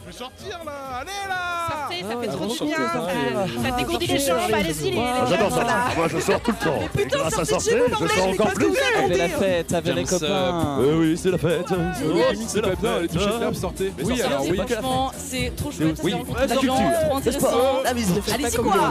Je vais sortir là, allez là. Sortez, ça fait ouais, trop du sortez, bien, sortez. ça dégourdit les jambes, allez-y les J'adore ça. là. Moi, je sors tout le temps. Mais putain, Grâce à sortez de sortir, chez vous, je bordel, sors mais encore qu'est-ce que plus. vous Avec racontez, la fête, avec les James, copains. Oui, c'est la fête. C'est pas bien, allez toucher de l'herbe, sortez. Oui, alors oui. Franchement, c'est trop chouette, Oui, c'est rencontrer la des gens, culture, trop intéressant. La musique. Allez-y quoi.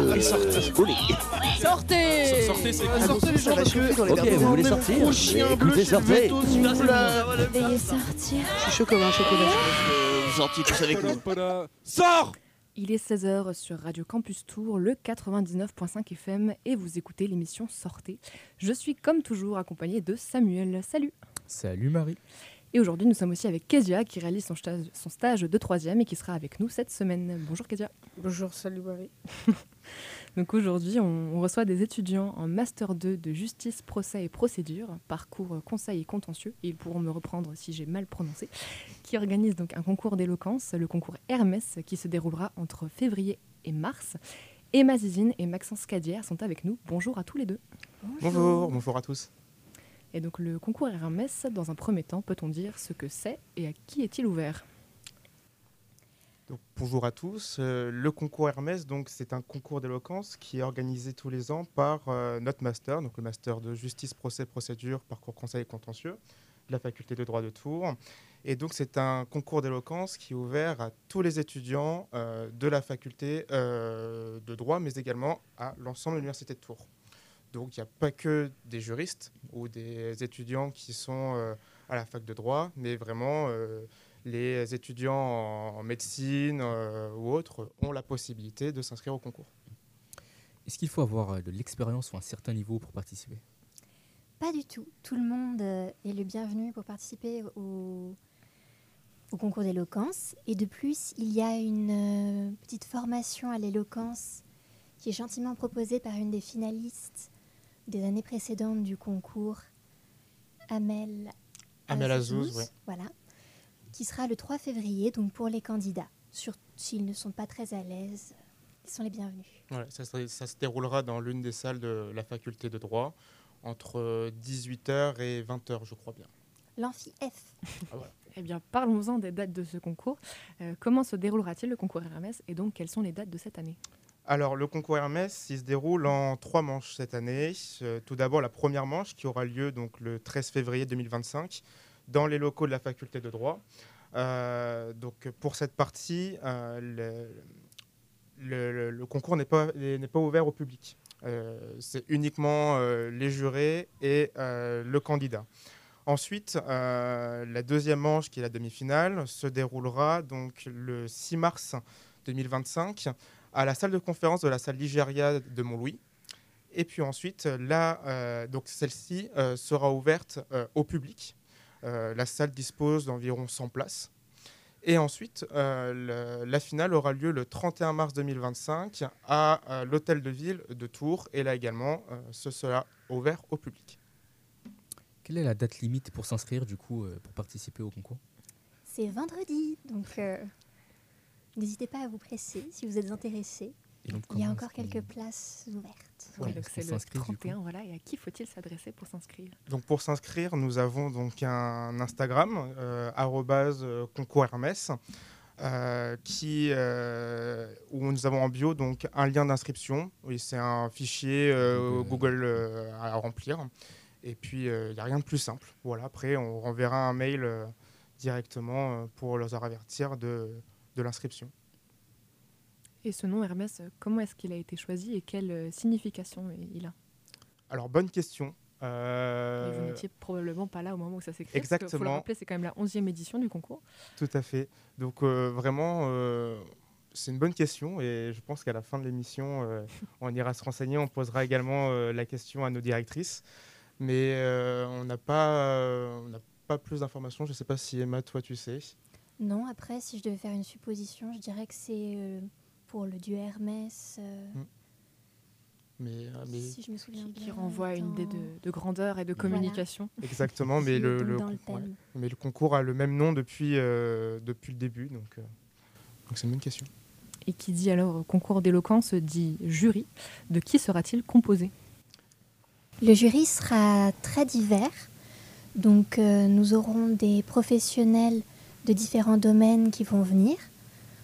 Sortez, Sortez. sortez les gens parce que. Ok, vous voulez sortir? Écoutez, sortez. Veuillez sortir. Je suis chaud comme un chocolat. Gentil, tous avec nous. Sors. Il est 16h sur Radio Campus Tour, le 99.5 FM, et vous écoutez l'émission Sortez. Je suis comme toujours accompagnée de Samuel. Salut. Salut Marie. Et aujourd'hui, nous sommes aussi avec Kezia qui réalise son stage de 3e et qui sera avec nous cette semaine. Bonjour Kezia. Bonjour, salut Marie. Donc aujourd'hui, on reçoit des étudiants en Master 2 de Justice, Procès et Procédure, parcours Conseil et Contentieux, et ils pourront me reprendre si j'ai mal prononcé, qui organise donc un concours d'éloquence, le concours Hermès, qui se déroulera entre février et mars. Emma Zizine et Maxence Cadière sont avec nous. Bonjour à tous les deux. Bonjour à tous. Et donc le concours Hermès, dans un premier temps, peut-on dire ce que c'est et à qui est-il ouvert ? Donc, bonjour à tous. Le concours Hermès, donc, c'est un concours d'éloquence qui est organisé tous les ans par notre master, donc le master de justice, procès, procédure, parcours conseil et contentieux, de la faculté de droit de Tours. Et donc c'est un concours d'éloquence qui est ouvert à tous les étudiants de la faculté de droit, mais également à l'ensemble de l'université de Tours. Donc il n'y a pas que des juristes ou des étudiants qui sont à la fac de droit, mais vraiment les étudiants en médecine ou autres ont la possibilité de s'inscrire au concours. Est-ce qu'il faut avoir de l'expérience ou un certain niveau pour participer ? Pas du tout. Tout le monde est le bienvenu pour participer au concours d'éloquence. Et de plus, il y a une petite formation à l'éloquence qui est gentiment proposée par une des finalistes des années précédentes du concours, Amel Azouz, oui. Voilà, qui sera le 3 février, donc pour les candidats. S'ils ne sont pas très à l'aise, ils sont les bienvenus. Voilà, ça se déroulera dans l'une des salles de la faculté de droit, entre 18h et 20h, je crois bien. L'amphi F. Ah, voilà. Eh bien, parlons-en des dates de ce concours. Comment se déroulera-t-il le concours Hermès et donc quelles sont les dates de cette année ? Alors, le concours Hermès, il se déroule en 3 manches cette année. Tout d'abord, la première manche qui aura lieu donc, le 13 février 2025 dans les locaux de la faculté de droit. Donc, pour cette partie, le concours n'est pas ouvert au public. C'est uniquement les jurés et le candidat. Ensuite, la deuxième manche, qui est la demi-finale, se déroulera donc, le 6 mars 2025 à la salle de conférence de la salle Ligéria de Montlouis. Et puis ensuite, donc celle-ci sera ouverte au public. La salle dispose d'environ 100 places. Et ensuite, la finale aura lieu le 31 mars 2025 à l'hôtel de ville de Tours. Et là également, ce sera ouvert au public. Quelle est la date limite pour s'inscrire, du coup, pour participer au concours ? C'est vendredi, donc n'hésitez pas à vous presser si vous êtes intéressés. Il y a encore quelques places ouvertes. Oui, donc c'est le 31, voilà. Et à qui faut-il s'adresser pour s'inscrire ? Donc pour s'inscrire, nous avons donc un Instagram, @concours Hermès, où nous avons en bio donc un lien d'inscription. Oui, c'est un fichier Google à remplir. Et puis il n'y a rien de plus simple. Voilà. Après, on renverra un mail directement pour leur avertir de l'inscription. Et ce nom Hermès, comment est-ce qu'il a été choisi et quelle signification il a ? Alors, bonne question. Et vous n'étiez probablement pas là au moment où ça s'est créé. Exactement. Il faut le rappeler, c'est quand même la 11e édition du concours. Tout à fait. Donc vraiment, c'est une bonne question et je pense qu'à la fin de l'émission, on ira se renseigner. On posera également la question à nos directrices. Mais on n'a pas plus d'informations. Je ne sais pas si Emma, toi, tu sais. Non, après, si je devais faire une supposition, je dirais que c'est pour le dieu Hermès. Mais si je me souviens bien. Qui renvoie à une idée de grandeur et de communication. Voilà. Exactement, mais mais le concours a le même nom depuis le début, donc c'est une bonne question. Et qui dit alors concours d'éloquence dit jury. De qui sera-t-il composé ? Le jury sera très divers. Donc nous aurons des professionnels de différents domaines qui vont venir.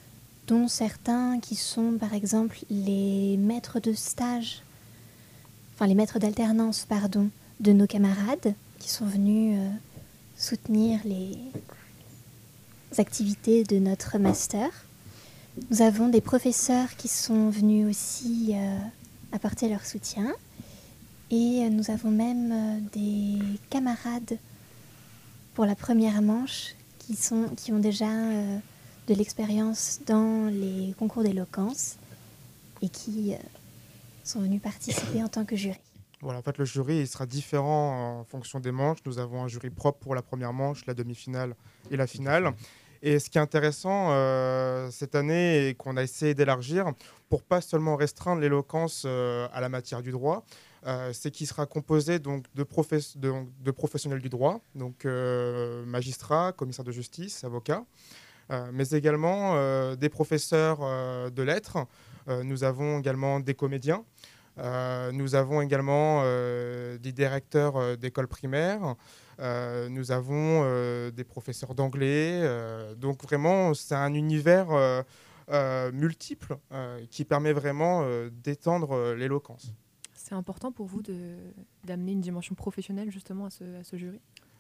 dont certains qui sont par exemple les maîtres de stage, enfin les maîtres d'alternance, pardon, de nos camarades qui sont venus soutenir les activités de notre master. Nous avons des professeurs qui sont venus aussi apporter leur soutien. Et nous avons même des camarades pour la première manche qui ont déjà de l'expérience dans les concours d'éloquence et qui sont venus participer en tant que jury. Voilà, en fait, le jury il sera différent en fonction des manches. Nous avons un jury propre pour la première manche, la demi-finale et la finale. Et ce qui est intéressant cette année et qu'on a essayé d'élargir pour pas seulement restreindre l'éloquence à la matière du droit, c'est qu'il sera composé donc de professionnels du droit, donc magistrats, commissaires de justice, avocats, mais également des professeurs de lettres. Nous avons également des comédiens. Nous avons également des directeurs d'écoles primaires. Nous avons des professeurs d'anglais. Donc vraiment, c'est un univers multiple qui permet vraiment d'étendre l'éloquence. C'est important pour vous d'amener une dimension professionnelle justement à ce jury ?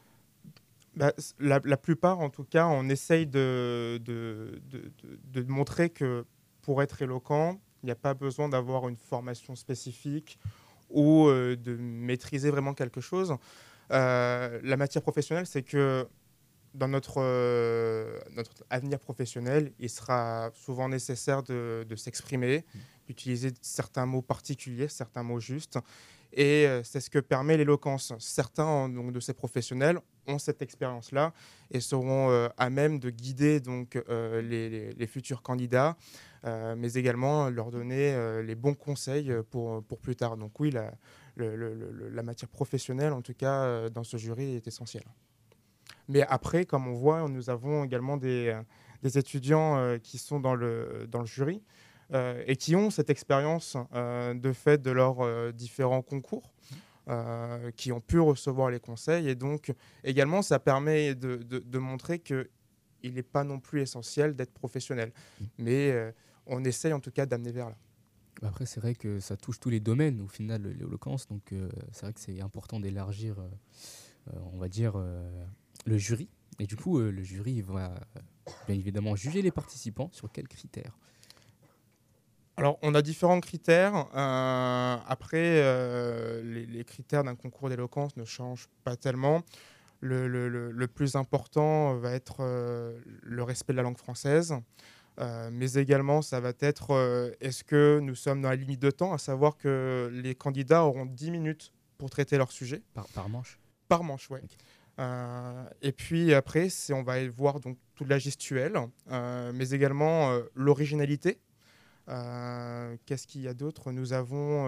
La plupart, en tout cas, on essaye de montrer que pour être éloquent, il n'y a pas besoin d'avoir une formation spécifique ou de maîtriser vraiment quelque chose. La matière professionnelle, c'est que dans notre avenir professionnel, il sera souvent nécessaire de s'exprimer, d'utiliser certains mots particuliers, certains mots justes. Et c'est ce que permet l'éloquence. Certains donc, de ces professionnels ont cette expérience-là et seront à même de guider donc, les futurs candidats, mais également leur donner les bons conseils pour plus tard. Donc oui, la matière professionnelle, en tout cas, dans ce jury, est essentielle. Mais après, comme on voit, nous avons également des étudiants qui sont dans le jury et qui ont cette expérience de fait de leurs différents concours, qui ont pu recevoir les conseils. Et donc, également, ça permet de montrer qu'il n'est pas non plus essentiel d'être professionnel. Mais on essaye en tout cas d'amener vers là. Après, c'est vrai que ça touche tous les domaines, au final, l'éloquence. Donc, c'est vrai que c'est important d'élargir, on va dire, le jury. Et du coup, le jury va bien évidemment juger les participants sur quels critères ? Alors, on a différents critères. Après, les critères d'un concours d'éloquence ne changent pas tellement. Le plus important va être le respect de la langue française. Mais également, ça va être est-ce que nous sommes dans la limite de temps, à savoir que les candidats auront 10 minutes pour traiter leur sujet. Par manche ? Par manche, oui. Okay. Et puis après, on va voir donc, toute la gestuelle, mais également l'originalité. Qu'est-ce qu'il y a d'autre ? Nous avons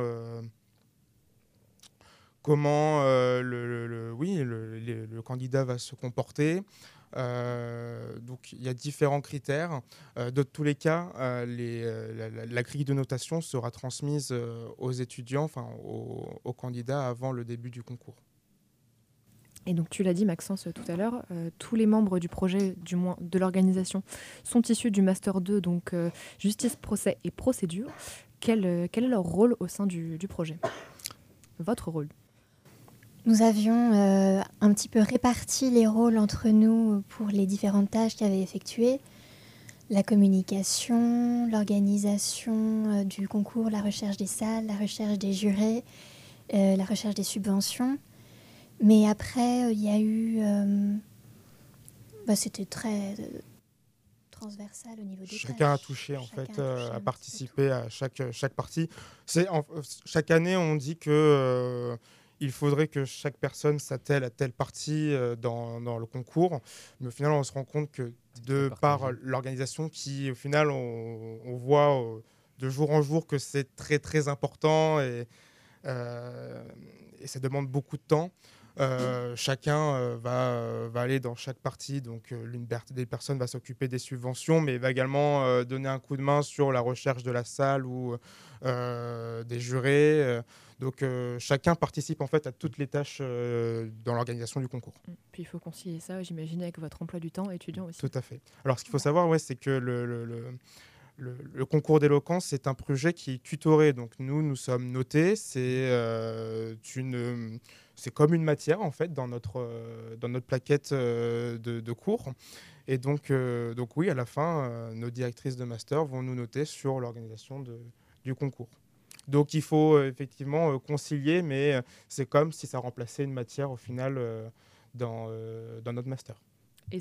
comment le candidat va se comporter. Donc il y a différents critères. De tous les cas, la grille de notation sera transmise aux étudiants, enfin aux candidats avant le début du concours. Et donc tu l'as dit Maxence tout à l'heure, tous les membres du projet, du moins de l'organisation, sont issus du Master 2, donc Justice, Procès et Procédure. Quel est leur rôle au sein du projet ? Votre rôle ? Nous avions un petit peu réparti les rôles entre nous pour les différentes tâches qu'il y avait effectuées. La communication, l'organisation du concours, la recherche des salles, la recherche des jurés, la recherche des subventions. Mais après, il y a eu... c'était très transversal au niveau des Chacun tâches. a touché, en fait, a participé à chaque partie. Chaque année, on dit que... il faudrait que chaque personne s'attelle à telle partie dans le concours. Mais au final, on se rend compte que de par l'organisation qui, au final, on voit de jour en jour que c'est très, très important et ça demande beaucoup de temps. Chacun va aller dans chaque partie. Donc, l'une des personnes va s'occuper des subventions, mais va également donner un coup de main sur la recherche de la salle ou des jurés. Donc, chacun participe en fait à toutes les tâches dans l'organisation du concours. Puis il faut concilier ça, j'imagine, avec votre emploi du temps étudiant aussi. Tout à fait. Alors, ce qu'il faut savoir, c'est que le concours d'éloquence, c'est un projet qui est tutoré. Donc nous sommes notés. C'est comme une matière en fait dans notre plaquette de cours. Et donc oui, à la fin, nos directrices de master vont nous noter sur l'organisation du concours. Donc il faut effectivement concilier, mais c'est comme si ça remplaçait une matière au final dans notre master. Et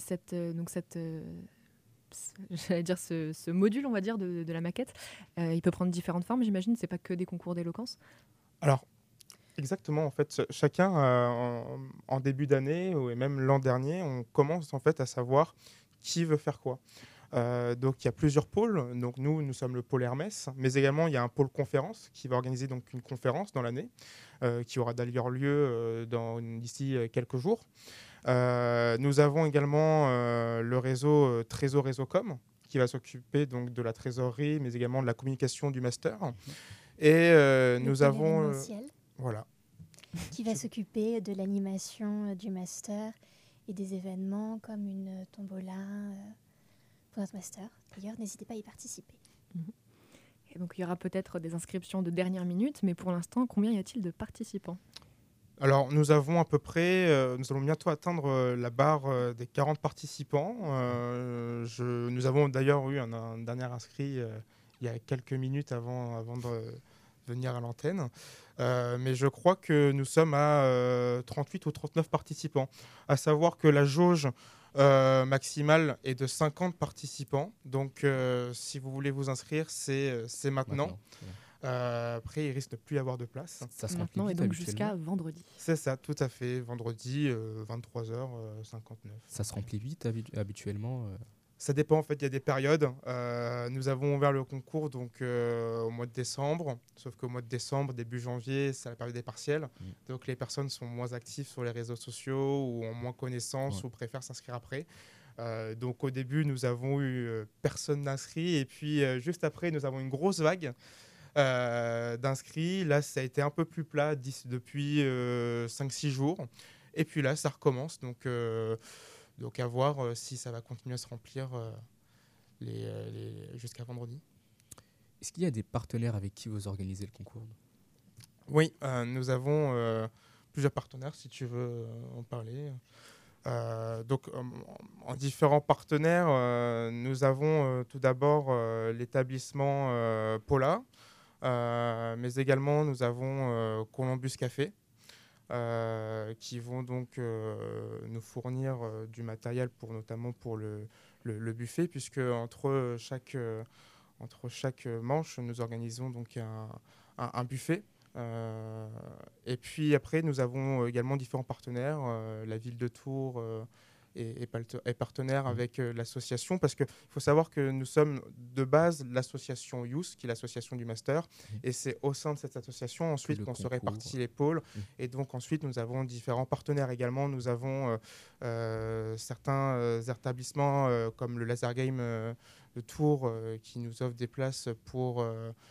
j'allais dire ce module, on va dire, de la maquette, il peut prendre différentes formes, j'imagine. C'est pas que des concours d'éloquence. Alors, exactement. En fait, chacun, en début d'année, et même l'an dernier, on commence en fait à savoir qui veut faire quoi. Donc, il y a plusieurs pôles. Donc, nous sommes le pôle Hermès, mais également, il y a un pôle conférence qui va organiser donc une conférence dans l'année, qui aura d'ailleurs lieu d'ici quelques jours. Nous avons également le réseau Trésor Réseau-Com qui va s'occuper donc de la trésorerie, mais également de la communication du master. Et nous avons voilà, qui va s'occuper de l'animation du master et des événements comme une tombola pour notre master. D'ailleurs, n'hésitez pas à y participer. Et donc il y aura peut-être des inscriptions de dernière minute, mais pour l'instant, combien y a-t-il de participants ? Alors, nous avons à peu près, nous allons bientôt atteindre la barre des 40 participants. Nous avons d'ailleurs eu un dernier inscrit il y a quelques minutes avant de venir à l'antenne. Mais je crois que nous sommes à 38 ou 39 participants. À savoir que la jauge maximale est de 50 participants. Donc, si vous voulez vous inscrire, c'est maintenant. Après, il risque de plus y avoir de place. Ça se maintenant et donc jusqu'à vendredi. C'est ça, tout à fait. Vendredi, 23h59. Ça se remplit vite habituellement Ça dépend, en fait, il y a des périodes. Nous avons ouvert le concours donc, au mois de décembre. Sauf qu'au mois de décembre, début janvier, c'est la période des partiels. Donc les personnes sont moins actives sur les réseaux sociaux ou ont moins connaissance ou préfèrent s'inscrire après. Donc au début, nous avons eu personne d'inscrit. Et puis juste après, nous avons une grosse vague d'inscrits. Là, ça a été un peu plus plat depuis 5-6 jours. Et puis là, ça recommence. Donc à voir si ça va continuer à se remplir jusqu'à vendredi. Est-ce qu'il y a des partenaires avec qui vous organisez le concours ? Oui, nous avons plusieurs partenaires, si tu veux en parler. Donc, en différents partenaires, nous avons tout d'abord l'établissement Paula, mais également nous avons Columbus Café, qui vont donc nous fournir du matériel notamment pour le buffet, puisque entre chaque manche, nous organisons donc un buffet. Et puis après, nous avons également différents partenaires. La ville de Tours est partenaire avec l'association, parce qu'il faut savoir que nous sommes de base l'association Youth, qui est l'association du master, et c'est au sein de cette association ensuite qu'on se répartit les pôles. Et donc ensuite, nous avons différents partenaires également. Nous avons certains établissements comme le Laser Game de Tours qui nous offre des places pour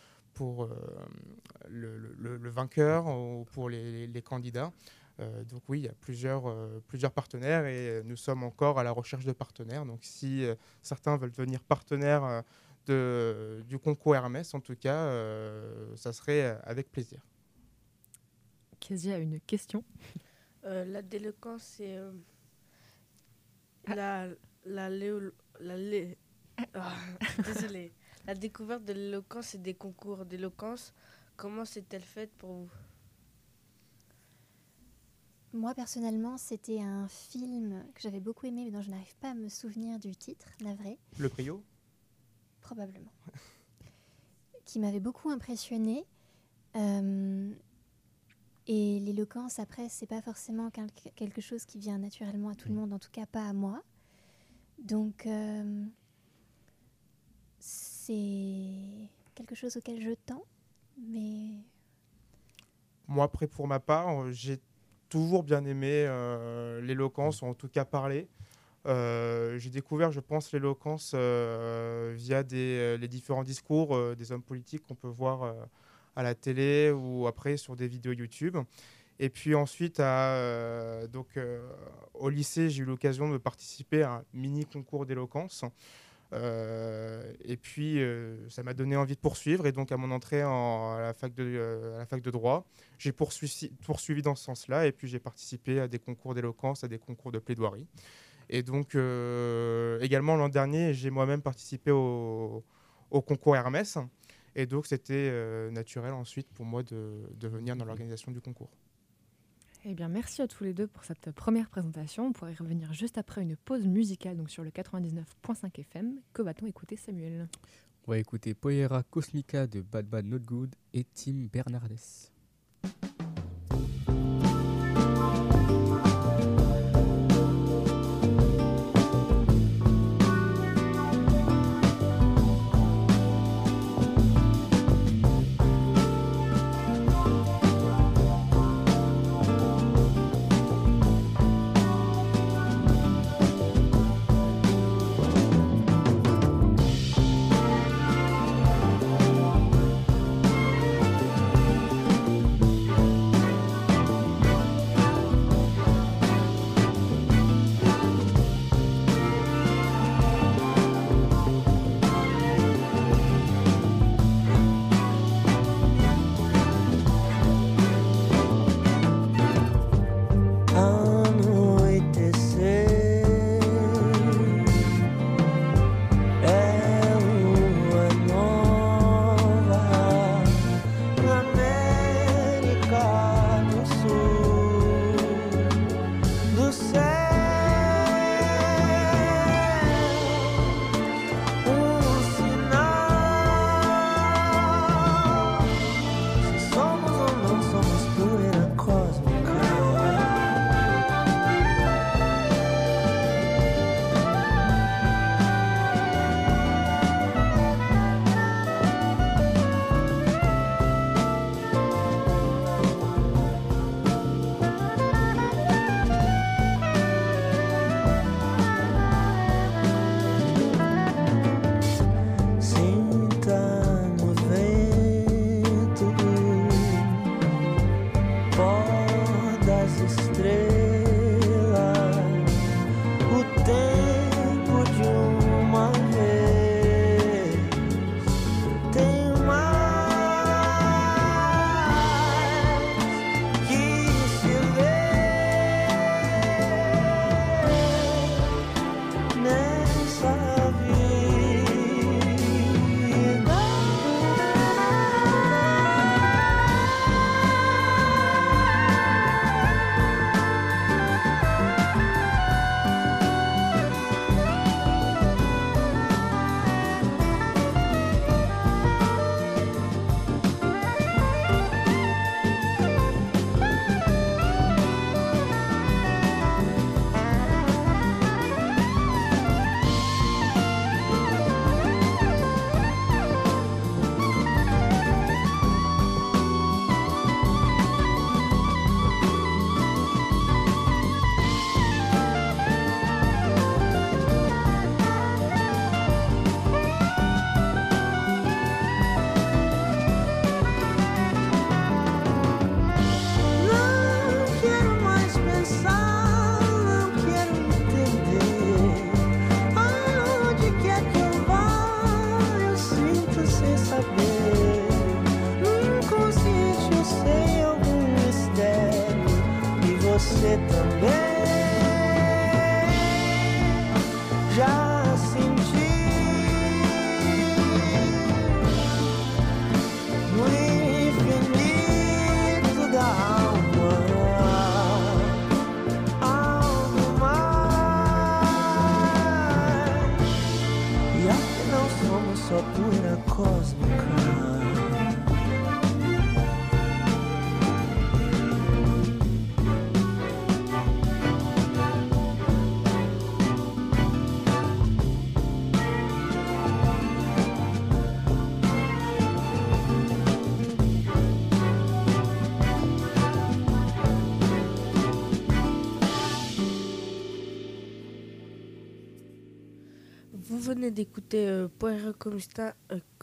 le vainqueur ou pour les candidats. Donc oui, il y a plusieurs partenaires et nous sommes encore à la recherche de partenaires. Donc si certains veulent devenir partenaires du concours Hermès, en tout cas, ça serait avec plaisir. Kezia a une question. La délinquance, c'est désolée. La découverte de l'éloquence et des concours d'éloquence, comment s'est-elle faite pour vous ? Moi, personnellement, c'était un film que j'avais beaucoup aimé, mais dont je n'arrive pas à me souvenir du titre, navré. Le Brio ? Probablement. Qui m'avait beaucoup impressionnée. Et l'éloquence, après, c'est pas forcément quelque chose qui vient naturellement à tout le monde, en tout cas pas à moi. Donc, c'est quelque chose auquel je tends, mais... Moi, après, pour ma part, j'ai toujours bien aimé l'éloquence, ou en tout cas parler. J'ai découvert, je pense, l'éloquence via les différents discours des hommes politiques qu'on peut voir à la télé ou après sur des vidéos YouTube. Et puis ensuite, au lycée, j'ai eu l'occasion de participer à un mini concours d'éloquence. Et Et puis, ça m'a donné envie de poursuivre. Et donc, à mon entrée à la fac de droit, j'ai poursuivi dans ce sens-là. Et puis, j'ai participé à des concours d'éloquence, à des concours de plaidoirie. Et donc, également, l'an dernier, j'ai moi-même participé au concours Hermès. Et donc, c'était naturel ensuite pour moi de venir dans l'organisation du concours. Eh bien, merci à tous les deux pour cette première présentation. On pourrait y revenir juste après une pause musicale donc sur le 99.5 FM. Que va-t-on écouter, Samuel ? On va écouter Poiera Cosmica de Bad Bad Not Good et Tim Bernardes. você também já senti no infinito da alma algo mais, e afinal somos só poeira cósmica. Vous venez d'écouter Poeira Cosmica,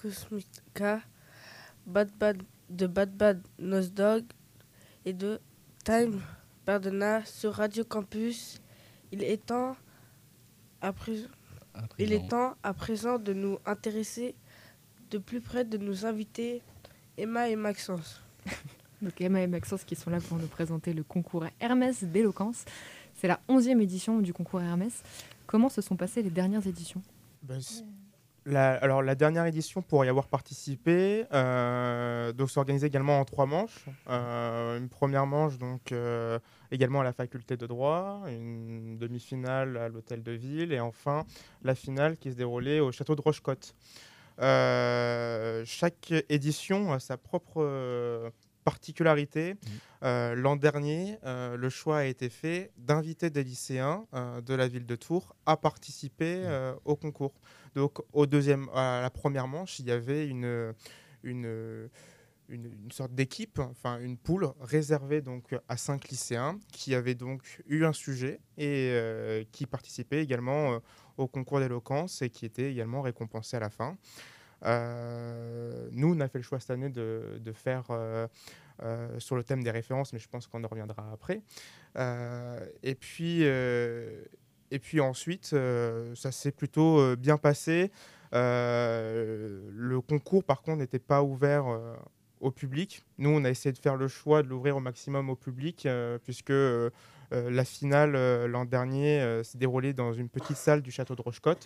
Bad Bad Nose Dog et de Time Bernardes sur Radio Campus. Il est temps Il est temps à présent de nous intéresser de plus près, de nous inviter Emma et Maxence. Donc Emma et Maxence qui sont là pour nous présenter le concours Hermès d'éloquence. C'est la 11e édition du concours Hermès. Comment se sont passées les dernières éditions ? Alors la dernière édition, pour y avoir participé, donc c'est organisé également en 3 manches. Une première manche donc également à la faculté de droit, une demi-finale à l'hôtel de ville et enfin la finale qui se déroulait au château de Rochecotte. Chaque édition a sa propre particularité. L'an dernier, le choix a été fait d'inviter des lycéens de la ville de Tours à participer au concours. Donc à la première manche, il y avait une sorte d'équipe, enfin une poule réservée donc à 5 lycéens qui avaient donc eu un sujet et qui participaient également au concours d'éloquence et qui étaient également récompensés à la fin. Nous, on a fait le choix cette année de faire sur le thème des références, mais je pense qu'on en reviendra après. Et puis ensuite, ça s'est plutôt bien passé. Le concours, par contre, n'était pas ouvert au public. Nous, on a essayé de faire le choix de l'ouvrir au maximum au public, puisque la finale, l'an dernier, s'est déroulée dans une petite salle du château de Rochecotte.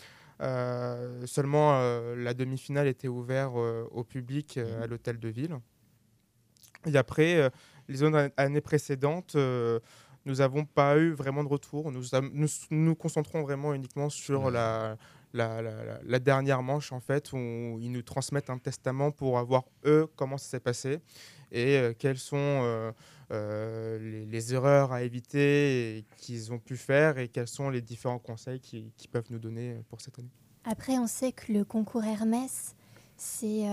Seulement, la demi-finale était ouverte au public à l'hôtel de ville. Et après, les années précédentes, nous n'avons pas eu vraiment de retour. Nous concentrons vraiment uniquement sur la dernière manche, en fait, où ils nous transmettent un testament pour voir, eux, comment ça s'est passé et quelles sont les erreurs à éviter qu'ils ont pu faire et quels sont les différents conseils qu'ils peuvent nous donner pour cette année. Après, on sait que le concours Hermès s'est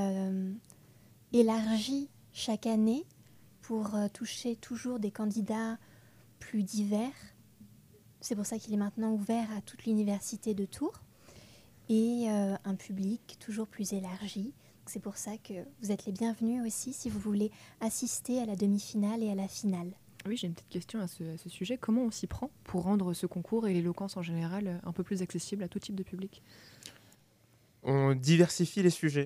élargi chaque année pour toucher toujours des candidats plus divers. C'est pour ça qu'il est maintenant ouvert à toute l'université de Tours et un public toujours plus élargi. C'est pour ça que vous êtes les bienvenus aussi si vous voulez assister à la demi-finale et à la finale. Oui, j'ai une petite question à ce sujet. Comment on s'y prend pour rendre ce concours et l'éloquence en général un peu plus accessible à tout type de public ? On diversifie les sujets.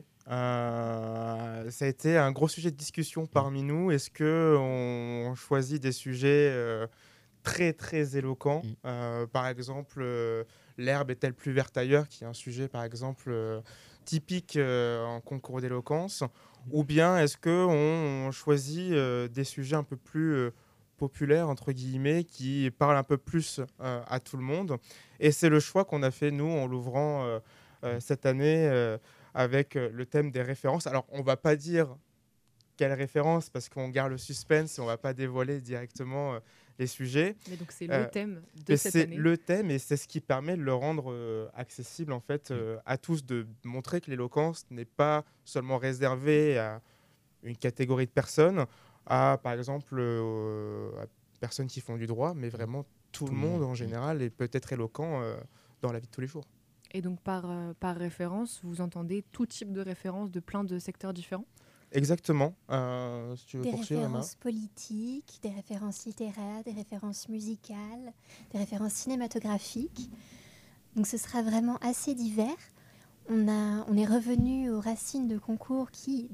Ça a été un gros sujet de discussion parmi nous. Est-ce qu'on choisit des sujets très très éloquents, par exemple l'herbe est-elle plus verte ailleurs, qui est un sujet par exemple typique en concours d'éloquence, ou bien est-ce qu'on choisit des sujets un peu plus populaires entre guillemets qui parlent un peu plus à tout le monde, et c'est le choix qu'on a fait nous en l'ouvrant cette année avec le thème des références. Alors on va pas dire quelle référence parce qu'on garde le suspense et on va pas dévoiler directement les sujets. Mais donc c'est le thème de cette année. C'est le thème et c'est ce qui permet de le rendre accessible en fait à tous, de montrer que l'éloquence n'est pas seulement réservée à une catégorie de personnes, à par exemple à personnes qui font du droit, mais vraiment tout le monde en général est peut-être éloquent dans la vie de tous les jours. Et donc par référence, vous entendez tout type de référence de plein de secteurs différents ? Exactement. Si tu veux des poursuivre, références politiques, des références littéraires, des références musicales, des références cinématographiques. Donc ce sera vraiment assez divers. On est revenu aux racines de concours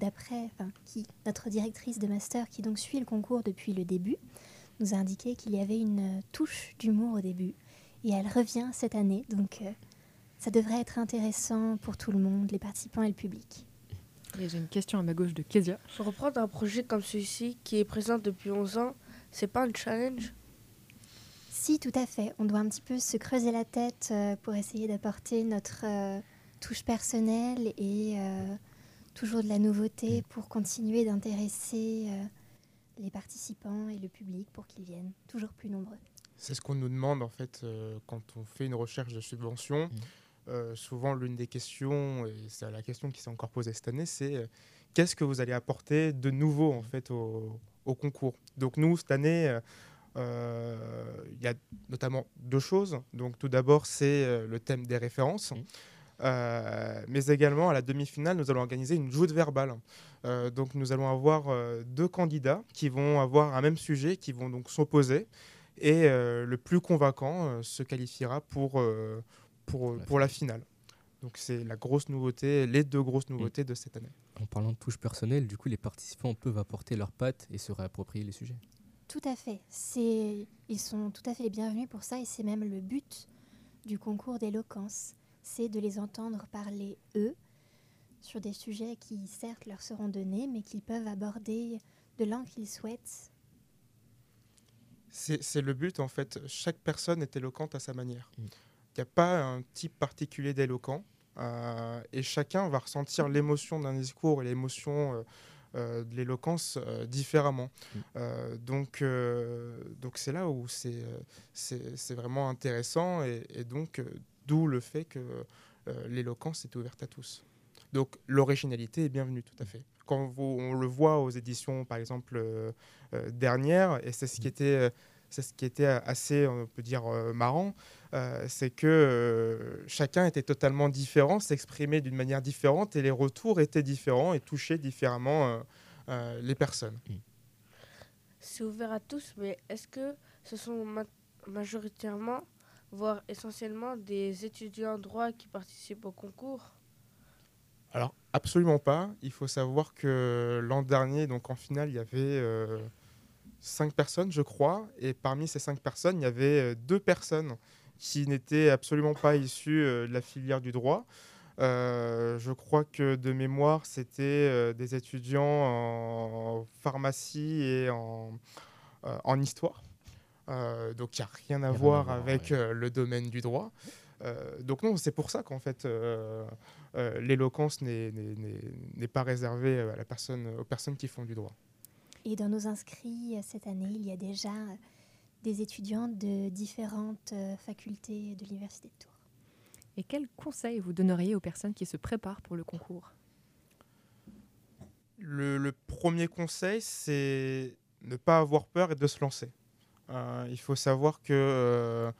notre directrice de master, qui donc suit le concours depuis le début, nous a indiqué qu'il y avait une touche d'humour au début. Et elle revient cette année, donc ça devrait être intéressant pour tout le monde, les participants et le public. Et j'ai une question à ma gauche de Kezia. Pour reprendre un projet comme celui-ci, qui est présent depuis 11 ans, c'est pas un challenge ? Si, tout à fait. On doit un petit peu se creuser la tête pour essayer d'apporter notre touche personnelle et toujours de la nouveauté pour continuer d'intéresser les participants et le public pour qu'ils viennent toujours plus nombreux. C'est ce qu'on nous demande en fait quand on fait une recherche de subvention. Souvent, l'une des questions, et c'est la question qui s'est encore posée cette année, c'est qu'est-ce que vous allez apporter de nouveau en fait au concours. Donc nous, cette année, il y a notamment 2 choses. Donc tout d'abord, c'est le thème des références. Mais également, à la demi-finale, nous allons organiser une joute verbale. Donc nous allons avoir 2 candidats qui vont avoir un même sujet, qui vont donc s'opposer. Et le plus convaincant se qualifiera pour pour la finale. Donc c'est la grosse nouveauté, les deux grosses nouveautés de cette année. En parlant de touches personnelles, du coup, les participants peuvent apporter leurs pattes et se réapproprier les sujets. Tout à fait. Ils sont tout à fait les bienvenus pour ça et c'est même le but du concours d'éloquence. C'est de les entendre parler, eux, sur des sujets qui, certes, leur seront donnés, mais qu'ils peuvent aborder de l'angle qu'ils souhaitent. C'est le but, en fait. Chaque personne est éloquente à sa manière. Il n'y a pas un type particulier d'éloquent. Et chacun va ressentir l'émotion d'un discours et l'émotion de l'éloquence différemment. Donc c'est là où c'est vraiment intéressant et donc d'où le fait que l'éloquence est ouverte à tous. Donc l'originalité est bienvenue, tout à fait. Quand on le voit aux éditions, par exemple, dernières, et c'est ce qui était assez, on peut dire, marrant, c'est que chacun était totalement différent, s'exprimait d'une manière différente, et les retours étaient différents et touchaient différemment les personnes. C'est ouvert à tous, mais est-ce que ce sont majoritairement, voire essentiellement, des étudiants en droit qui participent au concours ? Alors, absolument pas. Il faut savoir que l'an dernier, donc en finale, il y avait 5 personnes, je crois. Et parmi ces 5 personnes, il y avait 2 personnes qui n'étaient absolument pas issues de la filière du droit. Je crois que de mémoire, c'était des étudiants en pharmacie et en histoire. Donc, il n'y a rien à voir avec le domaine du droit. Donc non, c'est pour ça qu'en fait l'éloquence n'est pas réservée à aux personnes qui font du droit. Et dans nos inscrits cette année, il y a déjà des étudiants de différentes facultés de l'Université de Tours. Et quels conseils vous donneriez aux personnes qui se préparent pour le concours ? Le premier conseil, c'est ne pas avoir peur et de se lancer. Il faut savoir que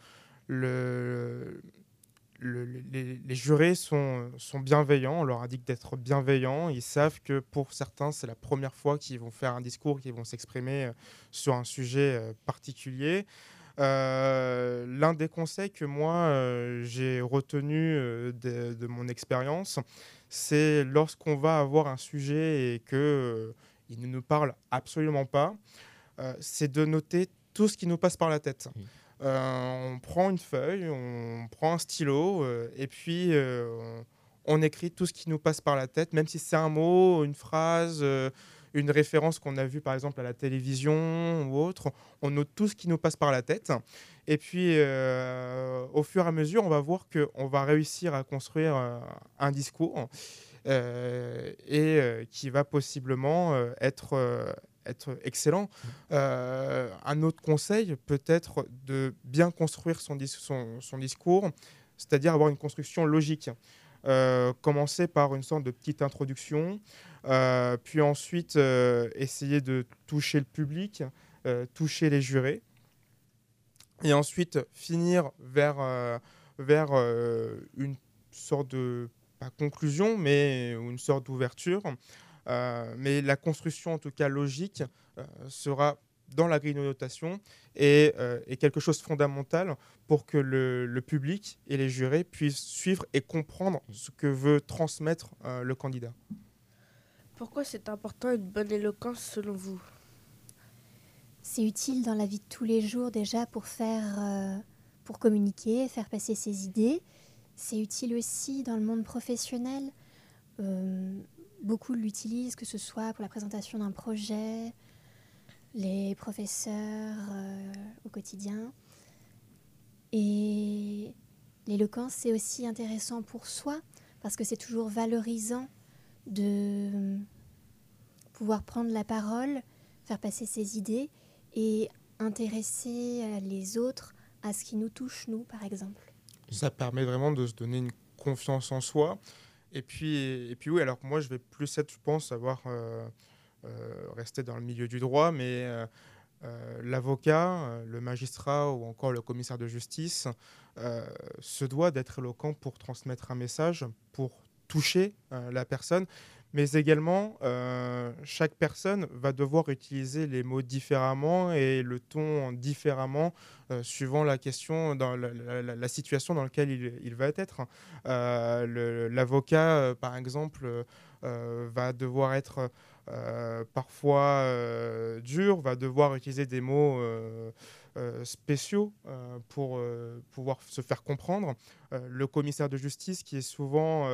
les jurés sont bienveillants, on leur indique d'être bienveillants. Ils savent que pour certains, c'est la première fois qu'ils vont faire un discours, qu'ils vont s'exprimer sur un sujet particulier. L'un des conseils que moi, j'ai retenu de mon expérience, c'est lorsqu'on va avoir un sujet et qu'il ne nous parle absolument pas, c'est de noter tout ce qui nous passe par la tête. On prend une feuille, on prend un stylo et puis on écrit tout ce qui nous passe par la tête, même si c'est un mot, une phrase, une référence qu'on a vue par exemple à la télévision ou autre. On note tout ce qui nous passe par la tête. Et puis au fur et à mesure, on va voir qu'on va réussir à construire un discours et qui va possiblement être excellent. Un autre conseil peut être de bien construire son discours, c'est-à-dire avoir une construction logique. Commencer par une sorte de petite introduction, puis ensuite essayer de toucher le public, toucher les jurés, et ensuite finir vers une sorte de, pas conclusion, mais une sorte d'ouverture. Mais la construction, en tout cas logique, sera dans la grille de notation et quelque chose de fondamental pour que le public et les jurés puissent suivre et comprendre ce que veut transmettre le candidat. Pourquoi c'est important une bonne éloquence selon vous ? C'est utile dans la vie de tous les jours déjà pour communiquer, faire passer ses idées. C'est utile aussi dans le monde professionnel. Beaucoup l'utilisent, que ce soit pour la présentation d'un projet, les professeurs au quotidien. Et l'éloquence, c'est aussi intéressant pour soi, parce que c'est toujours valorisant de pouvoir prendre la parole, faire passer ses idées et intéresser les autres à ce qui nous touche, nous, par exemple. Ça permet vraiment de se donner une confiance en soi. Et puis oui, alors moi, je vais plus être, je pense, rester dans le milieu du droit, mais l'avocat, le magistrat ou encore le commissaire de justice se doit d'être éloquent pour transmettre un message, pour toucher la personne, Mais également, chaque personne va devoir utiliser les mots différemment et le ton différemment suivant la question, dans la situation dans laquelle il va être. L'avocat, par exemple, va devoir être parfois dur, va devoir utiliser des mots spéciaux pour pouvoir se faire comprendre. Le commissaire de justice qui est souvent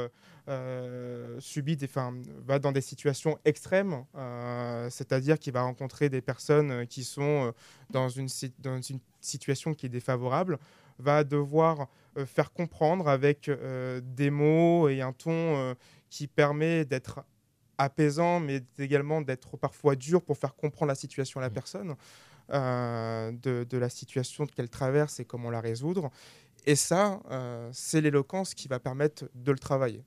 va dans des situations extrêmes, c'est-à-dire qu'il va rencontrer des personnes qui sont dans une situation qui est défavorable, va devoir faire comprendre avec des mots et un ton qui permet d'être apaisant, mais également d'être parfois dur pour faire comprendre la situation à la personne, de la situation qu'elle traverse et comment la résoudre. Et ça, c'est l'éloquence qui va permettre de le travailler.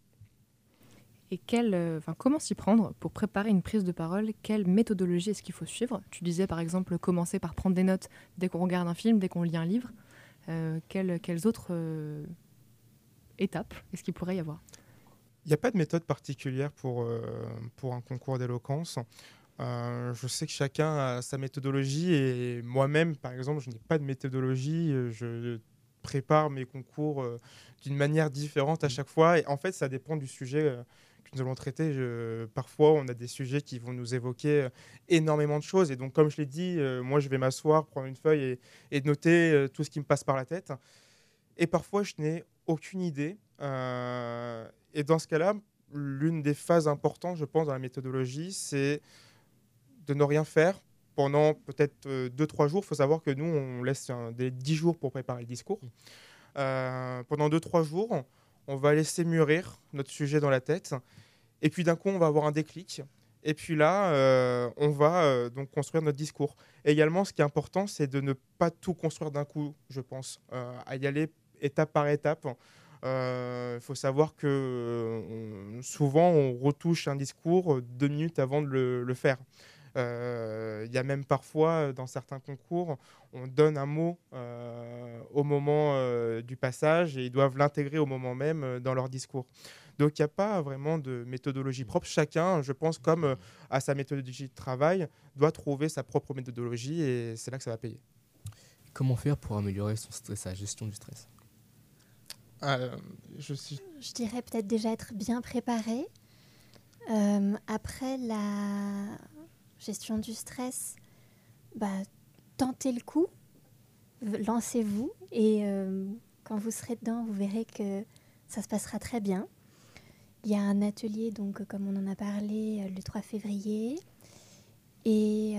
Et comment s'y prendre pour préparer une prise de parole? Quelle méthodologie est-ce qu'il faut suivre? Tu disais par exemple commencer par prendre des notes dès qu'on regarde un film, dès qu'on lit un livre. Quelles autres étapes est-ce qu'il pourrait y avoir? Il n'y a pas de méthode particulière pour un concours d'éloquence. Je sais que chacun a sa méthodologie et moi-même, par exemple, je n'ai pas de méthodologie. Je prépare mes concours d'une manière différente à chaque fois. Et en fait, ça dépend du sujet que nous allons traiter. Parfois, on a des sujets qui vont nous évoquer énormément de choses. Et donc, comme je l'ai dit, moi, je vais m'asseoir, prendre une feuille et noter tout ce qui me passe par la tête. Et parfois, je n'ai aucune idée. Et dans ce cas-là, l'une des phases importantes, je pense, dans la méthodologie, c'est de ne rien faire pendant peut-être 2-3 jours. Il faut savoir que nous, on laisse des 10 jours pour préparer le discours. Pendant 2-3 jours, on va laisser mûrir notre sujet dans la tête. Et puis d'un coup, on va avoir un déclic. Et puis là, on va donc construire notre discours. Et également, ce qui est important, c'est de ne pas tout construire d'un coup, je pense, à y aller étape par étape. Il faut savoir que souvent, on retouche un discours 2 minutes avant de le faire. Il y a même parfois, dans certains concours, on donne un mot au moment du passage et ils doivent l'intégrer au moment même dans leur discours. Donc, il n'y a pas vraiment de méthodologie propre. Chacun, je pense, comme à sa méthodologie de travail, doit trouver sa propre méthodologie et c'est là que ça va payer. Comment faire pour améliorer son stress, sa gestion du stress? Je dirais peut-être déjà être bien préparé. Après la gestion du stress, tentez le coup, lancez-vous et quand vous serez dedans, vous verrez que ça se passera très bien. Il y a un atelier, donc, comme on en a parlé, le 3 février. Et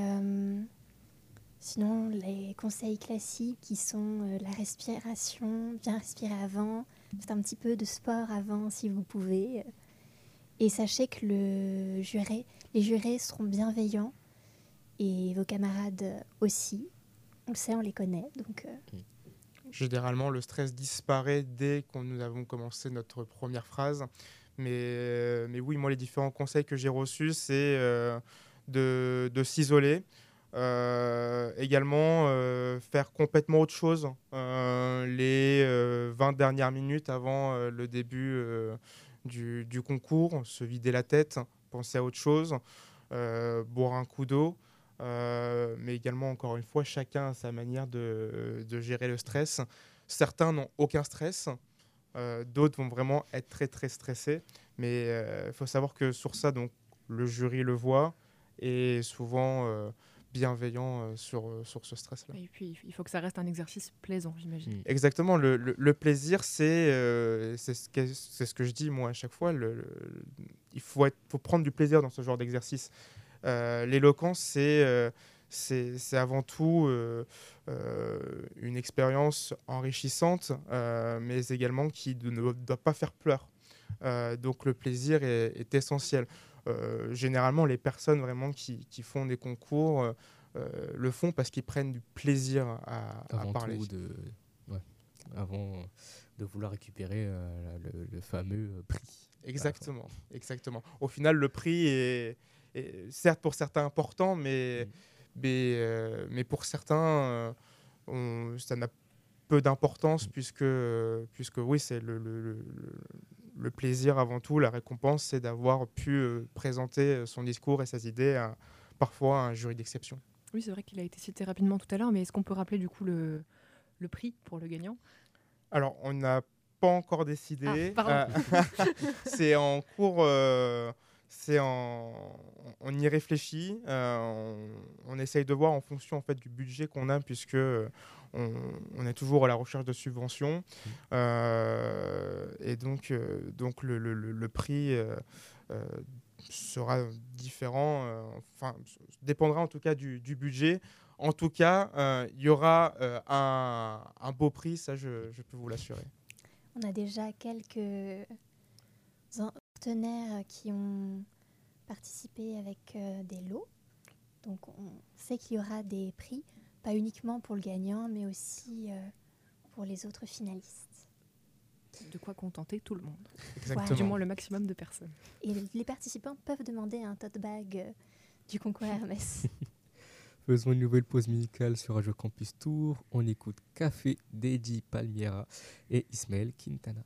sinon, les conseils classiques qui sont la respiration, bien respirer avant, faites un petit peu de sport avant si vous pouvez. Et sachez que les jurés seront bienveillants et vos camarades aussi. On le sait, on les connaît. Donc, Généralement, le stress disparaît dès que nous avons commencé notre première phrase. Mais oui, moi, les différents conseils que j'ai reçus, c'est de s'isoler. Également, faire complètement autre chose les 20 dernières minutes avant le début du concours, se vider la tête, penser à autre chose, boire un coup d'eau. Mais également, encore une fois, chacun a sa manière de gérer le stress. Certains n'ont aucun stress, d'autres vont vraiment être très très stressés. Mais il faut savoir que sur ça, donc, le jury le voit et souvent bienveillant sur ce stress-là. Et puis, il faut que ça reste un exercice plaisant, j'imagine. Exactement. Le plaisir, c'est ce que je dis moi à chaque fois. Il faut prendre du plaisir dans ce genre d'exercice. L'éloquence, c'est avant tout une expérience enrichissante, mais également qui ne doit pas faire peur. Donc le plaisir est essentiel. Généralement, les personnes vraiment qui font des concours le font parce qu'ils prennent du plaisir à parler. Avant de vouloir récupérer le fameux prix. Exactement. Au final, le prix est certes pour certains important, mais pour certains, ça n'a peu d'importance puisque oui, c'est le plaisir avant tout, la récompense, c'est d'avoir pu présenter son discours et ses idées parfois à un jury d'exception. Oui, c'est vrai qu'il a été cité rapidement tout à l'heure, mais est-ce qu'on peut rappeler du coup le prix pour le gagnant? Alors, on n'a pas encore décidé. Ah, c'est en cours. On y réfléchit. On essaye de voir en fonction en fait du budget qu'on a, puisque on est toujours à la recherche de subventions. Et donc le prix sera différent. Enfin, dépendra en tout cas du budget. En tout cas, il y aura un beau prix, ça je peux vous l'assurer. On a déjà quelques partenaires qui ont participé avec des lots. Donc on sait qu'il y aura des prix, pas uniquement pour le gagnant, mais aussi pour les autres finalistes. De quoi contenter tout le monde. Exactement. Du moins le maximum de personnes. Et les participants peuvent demander un tote bag du concours Hermès. Faisons une nouvelle pause musicale sur Radio Campus Tour. On écoute Café d'Eddie Palmiera et Ismaël Quintana.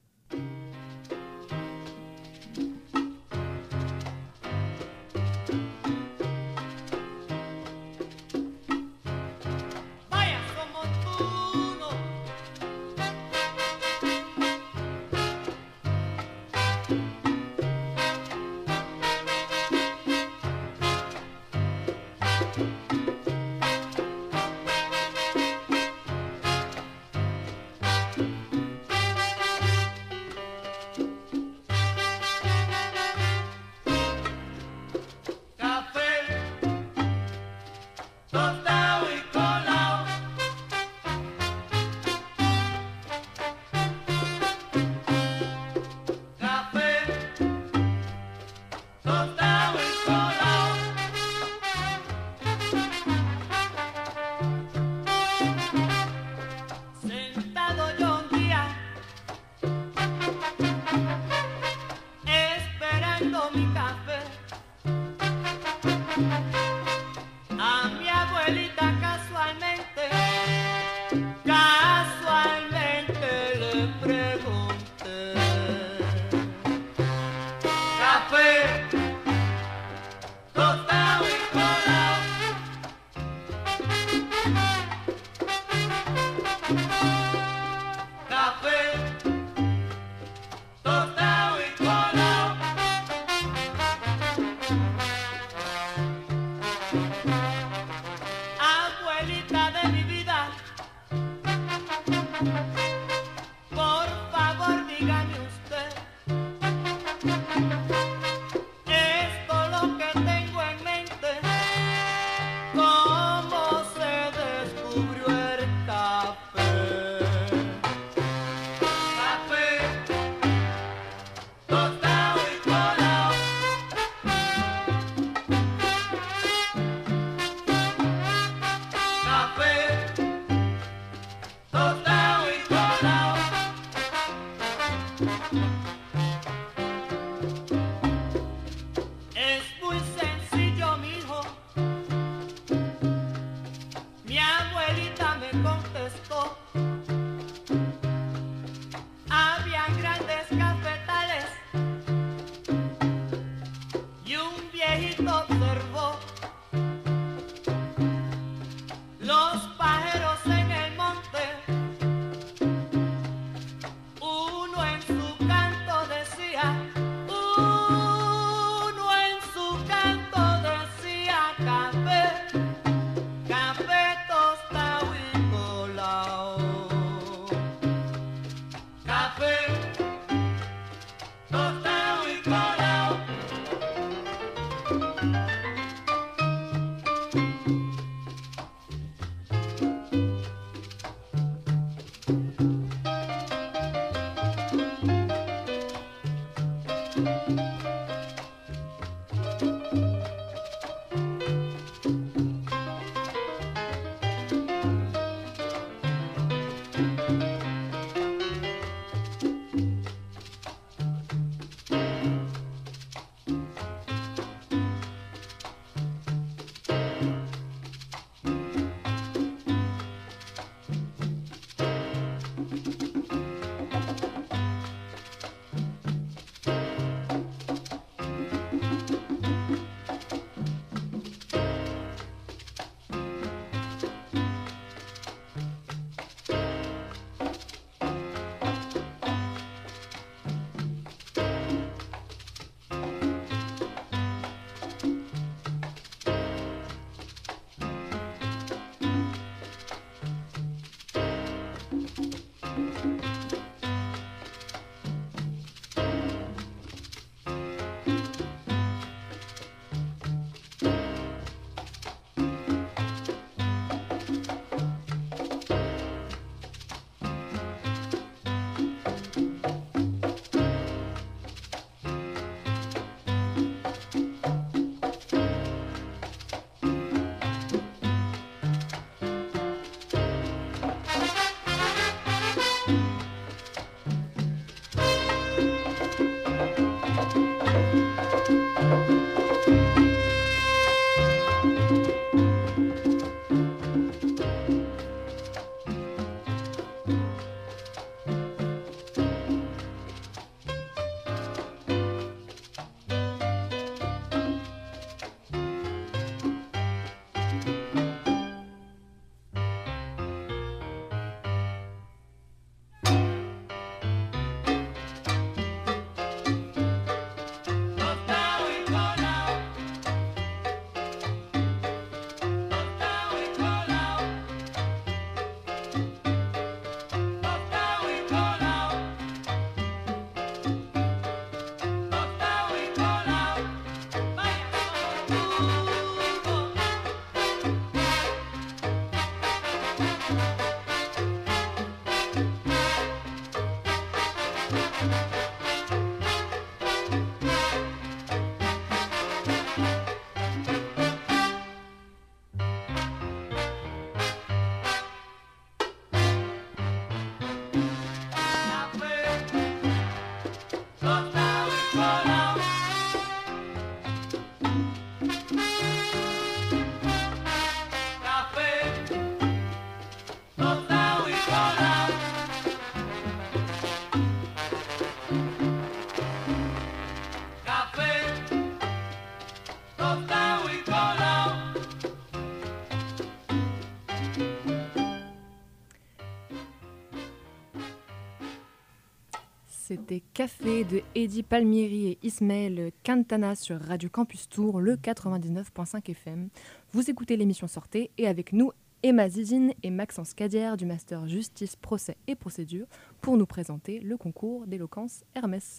C'était Café de Eddie Palmieri et Ismaël Quintana sur Radio Campus Tour, le 99.5 FM. Vous écoutez l'émission Sortez et avec nous, Emma Zizine et Maxence Cadière du Master Justice, Procès et Procédure pour nous présenter le concours d'éloquence Hermès.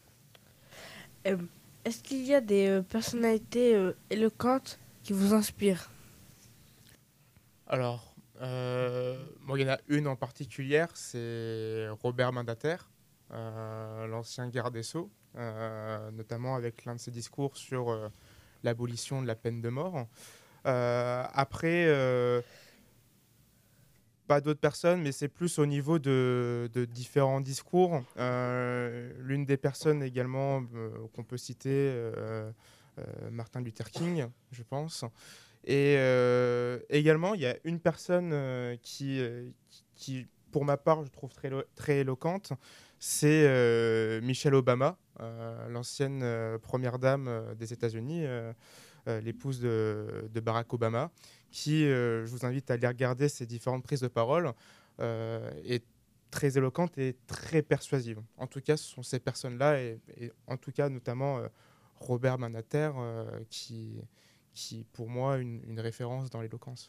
Est-ce qu'il y a des personnalités éloquentes qui vous inspirent? Alors, il y en a une en particulier, c'est Robert Badinter, l'ancien garde des Sceaux, notamment avec l'un de ses discours sur l'abolition de la peine de mort. Après, pas d'autres personnes, mais c'est plus au niveau de différents discours. L'une des personnes également qu'on peut citer, Martin Luther King, je pense. Et également, il y a une personne qui, pour ma part, je trouve très éloquente, c'est Michelle Obama, l'ancienne première dame des États-Unis, l'épouse de Barack Obama, qui, je vous invite à aller regarder ses différentes prises de parole, est très éloquente et très persuasive. En tout cas, ce sont ces personnes-là, et en tout cas, notamment Robert Badinter, qui pour moi, une référence dans l'éloquence.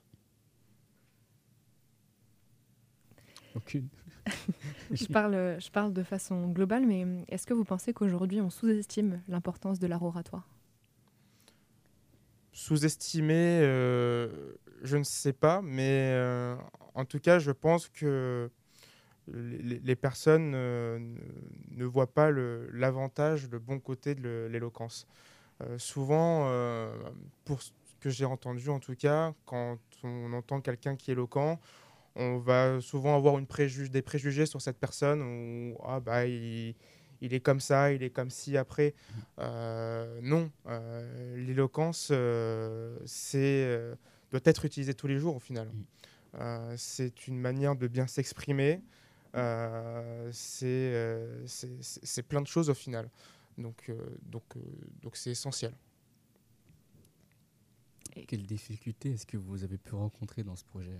Aucune. Je parle de façon globale, mais est-ce que vous pensez qu'aujourd'hui, on sous-estime l'importance de l'art oratoire? Sous-estimer, je ne sais pas, mais en tout cas, je pense que les personnes ne voient pas l'avantage, le bon côté de l'éloquence. Souvent, pour ce que j'ai entendu en tout cas, quand on entend quelqu'un qui est éloquent, on va souvent avoir des préjugés sur cette personne, où il est comme ça, il est comme ci après. Non, l'éloquence doit être utilisée tous les jours au final. C'est une manière de bien s'exprimer, c'est plein de choses au final. Donc c'est essentiel. Quelles difficultés est-ce que vous avez pu rencontrer dans ce projet?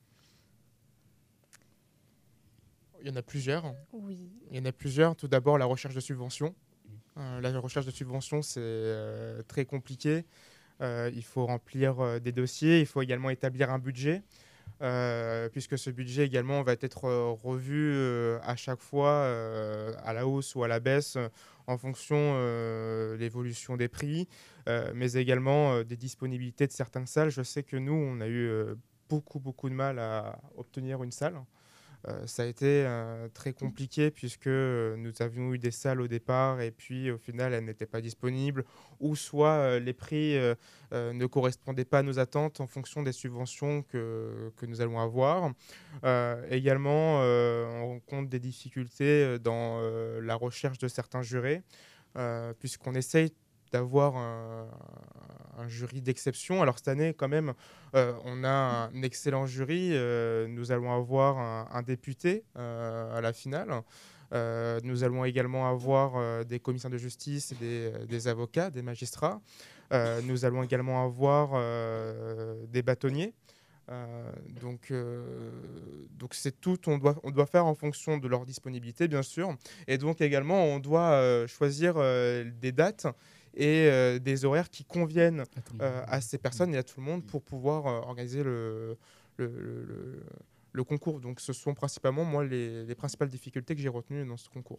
Il y en a plusieurs. Oui. Il y en a plusieurs. Tout d'abord, la recherche de subventions. La recherche de subventions, c'est très compliqué. Il faut remplir des dossiers. Il faut également établir un budget, puisque ce budget également va être revu à chaque fois à la hausse ou à la baisse en fonction de l'évolution des prix, mais également des disponibilités de certaines salles. Je sais que nous, on a eu beaucoup de mal à obtenir une salle. Ça a été très compliqué puisque nous avions eu des salles au départ et puis au final elles n'étaient pas disponibles, ou soit les prix ne correspondaient pas à nos attentes en fonction des subventions que nous allons avoir. Également, on rencontre des difficultés dans la recherche de certains jurés, puisqu'on essaye d'avoir un jury d'exception. Alors cette année, quand même, on a un excellent jury. Nous allons avoir un député à la finale. Nous allons également avoir des commissaires de justice, des avocats, des magistrats. Nous allons également avoir des bâtonniers. Donc c'est tout, on doit faire en fonction de leur disponibilité, bien sûr. Et donc également, on doit choisir des dates et des horaires qui conviennent à ces personnes et à tout le monde pour pouvoir organiser le concours. Donc ce sont principalement, moi, les principales difficultés que j'ai retenues dans ce concours.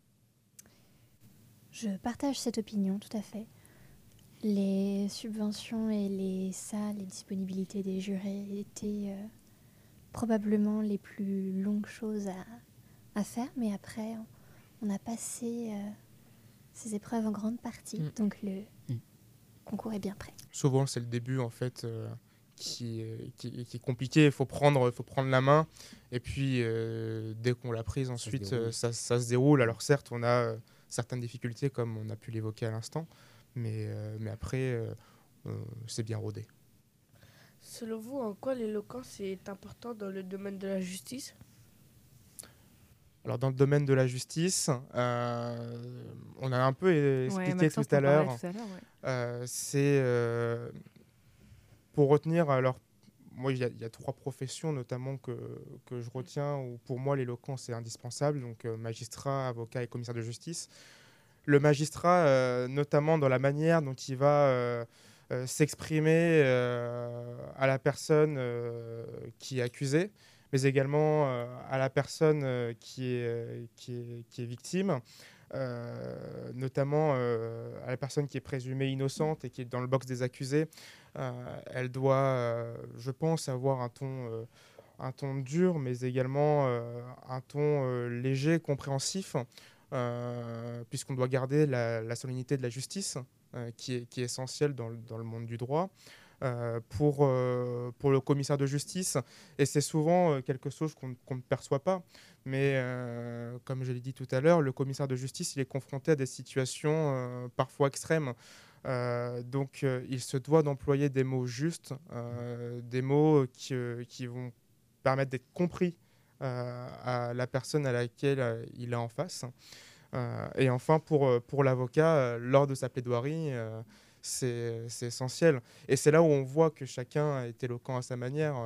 Je partage cette opinion, tout à fait. Les subventions et les salles, les disponibilités des jurés étaient probablement les plus longues choses à faire, mais après, on a passé ces épreuves en grande partie, donc le concours est bien prêt. Souvent, c'est le début, en fait, qui est compliqué. Il faut prendre la main, et puis dès qu'on l'a prise, ensuite, ça se déroule. Alors certes, on a certaines difficultés, comme on a pu l'évoquer à l'instant, mais après, c'est bien rodé. Selon vous, en quoi l'éloquence est importante dans le domaine de la justice? Alors dans le domaine de la justice, on a un peu expliqué tout à l'heure. C'est pour retenir. Alors moi, il y a 3 professions notamment que je retiens où pour moi l'éloquence est indispensable, donc magistrat, avocat et commissaire de justice. Le magistrat, notamment dans la manière dont il va s'exprimer à la personne qui est accusée, mais également à la personne qui est victime. Notamment à la personne qui est présumée innocente et qui est dans le box des accusés, elle doit, je pense, avoir un ton dur, mais également un ton léger, compréhensif, puisqu'on doit garder la solennité de la justice, qui est essentielle dans le monde du droit. Pour le commissaire de justice, et c'est souvent quelque chose qu'on ne perçoit pas, mais comme je l'ai dit tout à l'heure, le commissaire de justice il est confronté à des situations parfois extrêmes, donc il se doit d'employer des mots justes, des mots qui vont permettre d'être compris à la personne à laquelle il est en face. Et enfin pour l'avocat, lors de sa plaidoirie, c'est essentiel. Et c'est là où on voit que chacun est éloquent à sa manière.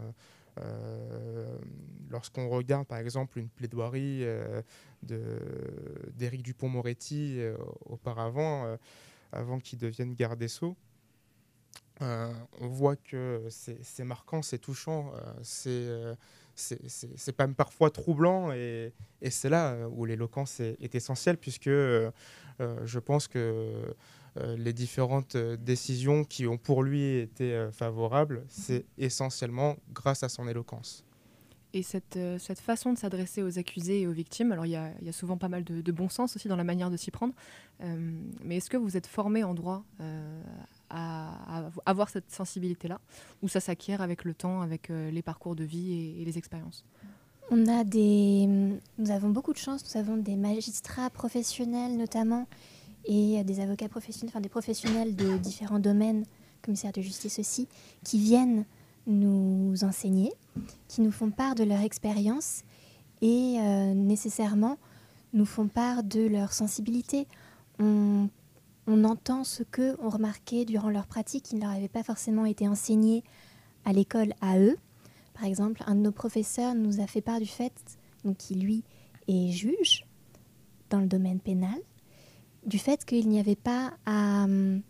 Lorsqu'on regarde, par exemple, une plaidoirie d'Éric Dupond-Moretti auparavant, avant qu'il devienne garde des Sceaux, on voit que c'est marquant, c'est touchant, c'est même parfois troublant. Et c'est là où l'éloquence est essentielle, puisque je pense que les différentes décisions qui ont pour lui été favorables, c'est essentiellement grâce à son éloquence. Et cette façon de s'adresser aux accusés et aux victimes, alors il y a souvent pas mal de bon sens aussi dans la manière de s'y prendre, mais est-ce que vous êtes formé en droit à avoir cette sensibilité-là, ou ça s'acquiert avec le temps, avec les parcours de vie et les expériences ? Nous avons beaucoup de chance, nous avons des magistrats professionnels notamment, et des avocats professionnels, enfin des professionnels de différents domaines, commissaires de justice aussi, qui viennent nous enseigner, qui nous font part de leur expérience et nécessairement nous font part de leur sensibilité. On entend ce qu'ont remarqué durant leur pratique qui ne leur avait pas forcément été enseigné à l'école à eux. Par exemple, un de nos professeurs nous a fait part du fait, donc qui lui est juge dans le domaine pénal, du fait qu'il n'y avait pas à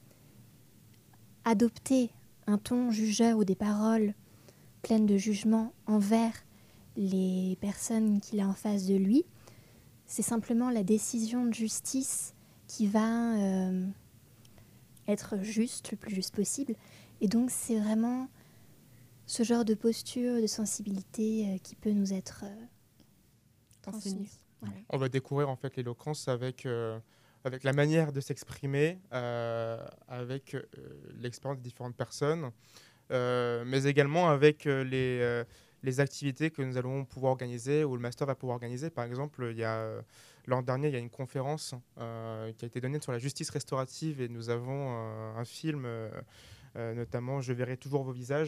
adopter un ton jugeur ou des paroles pleines de jugement envers les personnes qu'il a en face de lui. C'est simplement la décision de justice qui va être juste, le plus juste possible. Et donc c'est vraiment ce genre de posture, de sensibilité qui peut nous être transmise. Voilà. On va découvrir en fait l'éloquence avec la manière de s'exprimer, avec l'expérience de différentes personnes, mais également avec les activités que nous allons pouvoir organiser ou le master va pouvoir organiser. Par exemple, l'an dernier, il y a une conférence qui a été donnée sur la justice restaurative et nous avons un film, notamment « Je verrai toujours vos visages »,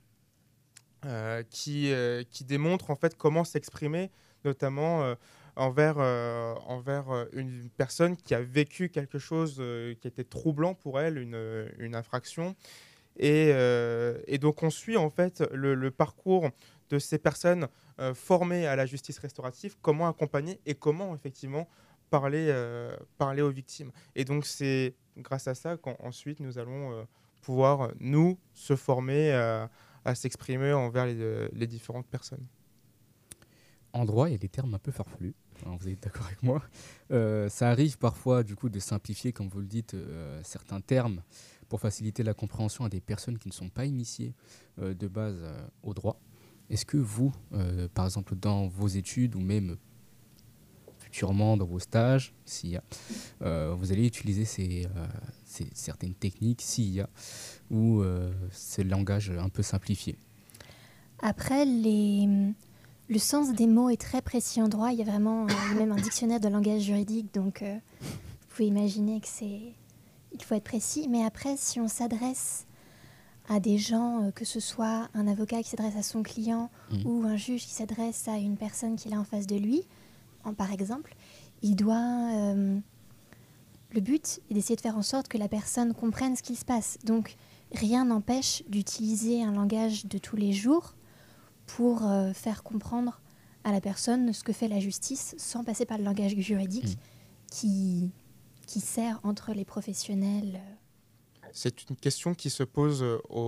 qui démontre en fait comment s'exprimer, notamment envers une personne qui a vécu quelque chose qui était troublant pour elle, une infraction. Et donc on suit en fait le parcours de ces personnes formées à la justice restaurative, comment accompagner et comment effectivement parler aux victimes. Et donc c'est grâce à ça qu'ensuite nous allons pouvoir nous se former à s'exprimer envers les différentes personnes. En droit, il y a des termes un peu farfelus. Alors, vous êtes d'accord avec moi. Ça arrive parfois du coup de simplifier, comme vous le dites, certains termes pour faciliter la compréhension à des personnes qui ne sont pas initiées de base au droit. Est-ce que vous, par exemple dans vos études ou même futurement dans vos stages, s'il y a, vous allez utiliser certaines techniques, s'il y a, ou ce langage un peu simplifié? Après, le sens des mots est très précis en droit. Il y a vraiment même un dictionnaire de langage juridique, donc vous pouvez imaginer il faut être précis. Mais après, si on s'adresse à des gens, que ce soit un avocat qui s'adresse à son client ou un juge qui s'adresse à une personne qu'il a en face de lui, par exemple, il doit... le but est d'essayer de faire en sorte que la personne comprenne ce qui se passe. Donc, rien n'empêche d'utiliser un langage de tous les jours pour faire comprendre à la personne ce que fait la justice sans passer par le langage juridique qui sert entre les professionnels. C'est une question qui se pose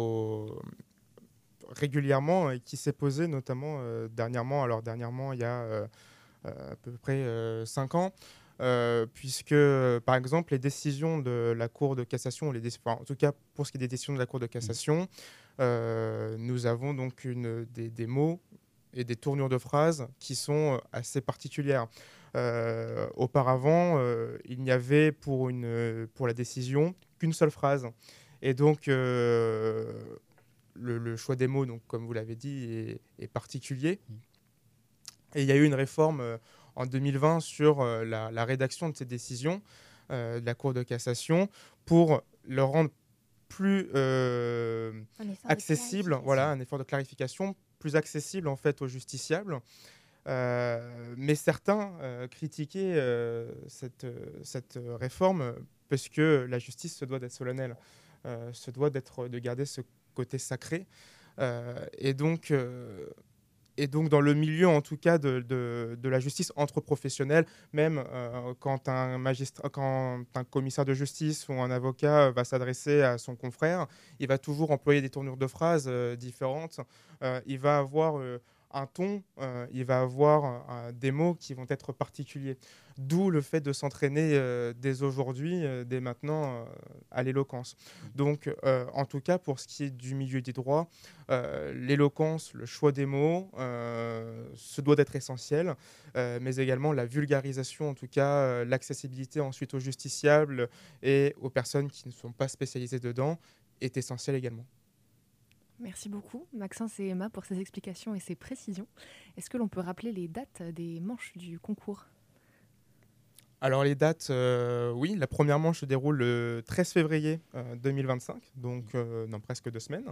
régulièrement et qui s'est posée notamment dernièrement. Alors dernièrement, il y a à peu près 5 ans, puisque par exemple les décisions de la Cour de cassation, en tout cas pour ce qui est des décisions de la Cour de cassation, nous avons donc des mots et des tournures de phrases qui sont assez particulières. Auparavant, il n'y avait pour la décision qu'une seule phrase. Et donc, le choix des mots, donc, comme vous l'avez dit, est particulier. Et il y a eu une réforme en 2020 sur la rédaction de ces décisions de la Cour de cassation pour le rendre plus accessible, un effort de clarification, plus accessible en fait aux justiciables. Mais certains critiquaient cette réforme parce que la justice se doit d'être solennelle, se doit de garder ce côté sacré. Et donc, dans le milieu, en tout cas, de la justice entre professionnels, même quand un commissaire de justice ou un avocat va s'adresser à son confrère, il va toujours employer des tournures de phrases différentes. Il va avoir un ton, il va avoir des mots qui vont être particuliers. D'où le fait de s'entraîner dès aujourd'hui, dès maintenant, à l'éloquence. Donc, en tout cas, pour ce qui est du milieu des droits, l'éloquence, le choix des mots, se doit d'être essentiel, mais également la vulgarisation, en tout cas, l'accessibilité ensuite aux justiciables et aux personnes qui ne sont pas spécialisées dedans, est essentielle également. Merci beaucoup, Maxence et Emma, pour ces explications et ces précisions. Est-ce que l'on peut rappeler les dates des manches du concours ? Alors les dates, oui, la première manche se déroule le 13 février 2025, donc dans presque 2 semaines.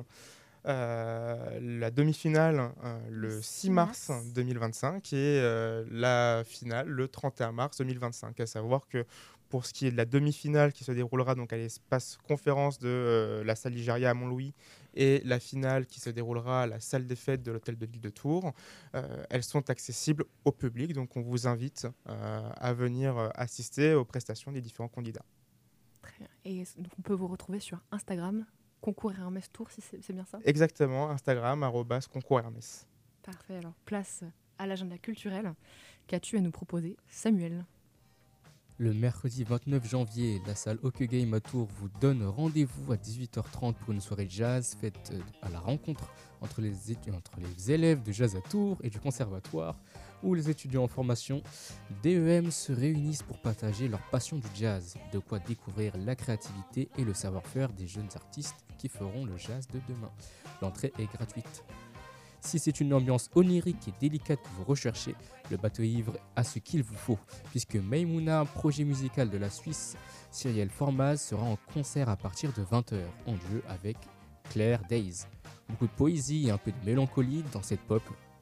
La demi-finale le 6 mars 2025 et la finale le 31 mars 2025. À savoir que pour ce qui est de la demi-finale qui se déroulera donc à l'espace conférence de la salle Ligéria à Montlouis et la finale qui se déroulera à la salle des fêtes de l'hôtel de ville de Tours, elles sont accessibles au public. Donc on vous invite à venir assister aux prestations des différents candidats. Très bien. Et donc on peut vous retrouver sur Instagram, Concours Hermès Tours, si c'est bien ça ? Exactement, Instagram, @concours Hermès. Parfait, alors place à l'agenda culturel. Qu'as-tu à nous proposer, Samuel ? Le mercredi 29 janvier, la salle Hockey Game à Tours vous donne rendez-vous à 18h30 pour une soirée jazz faite à la rencontre entre les élèves de jazz à Tours et du conservatoire, où les étudiants en formation DEM se réunissent pour partager leur passion du jazz, de quoi découvrir la créativité et le savoir-faire des jeunes artistes qui feront le jazz de demain. L'entrée est gratuite. Si c'est une ambiance onirique et délicate que vous recherchez, le bateau ivre a ce qu'il vous faut, puisque Maimouna, un projet musical de la Suisse, Cyrielle Formaz, sera en concert à partir de 20h, en duo avec Claire Days. Beaucoup de poésie et un peu de mélancolie dans cette pop